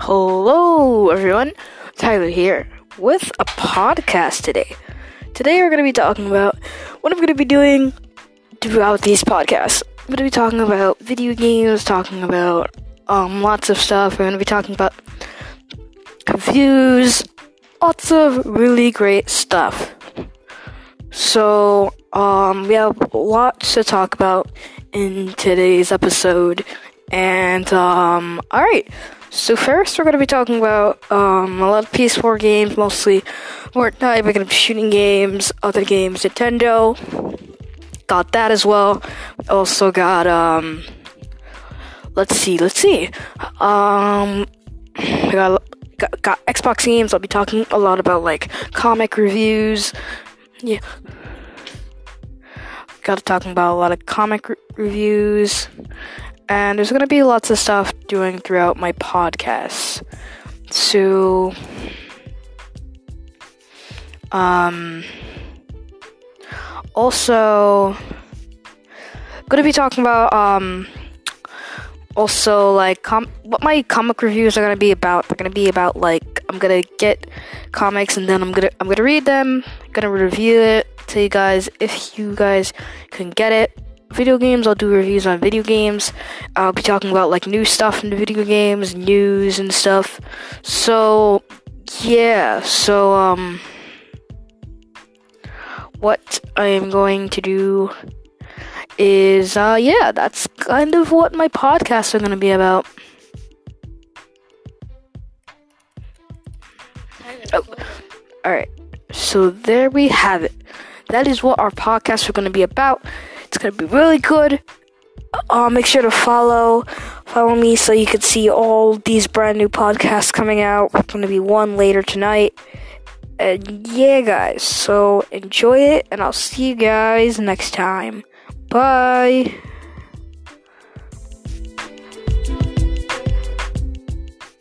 Hello, everyone. Tyler here with a podcast today. Today, we're going to be talking about what I'm going to be doing throughout these podcasts. I'm going to be talking about video games, talking about lots of stuff. We're going to be talking about reviews, lots of really great stuff. So, we have lots to talk about in today's episode. And, alright. So first, we're going to be talking about a lot of PS4 games, mostly Fortnite. We're going to be shooting games, other games, Nintendo. Got that as well. Also got let's see. We got Xbox games. I'll be talking a lot about like comic reviews. Yeah, got to talking about a lot of comic reviews. And there's going to be lots of stuff doing throughout my podcast. So, also, going to be talking about, also, like, what my comic reviews are going to be about. They're going to be about, like, I'm going to get comics and then I'm going to read them. I'm going to review it to you guys if you guys can get it. Video games, I'll do reviews on video games. I'll be talking about like new stuff in the video games, news and stuff. So yeah, what I am going to do is that's kind of what my podcasts are going to be about. Oh, alright, so there we have it. That is what our podcasts are going to be about. It's going to be really good. Make sure to follow me so you can see all these brand new podcasts coming out. There's going to be one later tonight. And yeah, guys, so enjoy it, and I'll see you guys next time. Bye.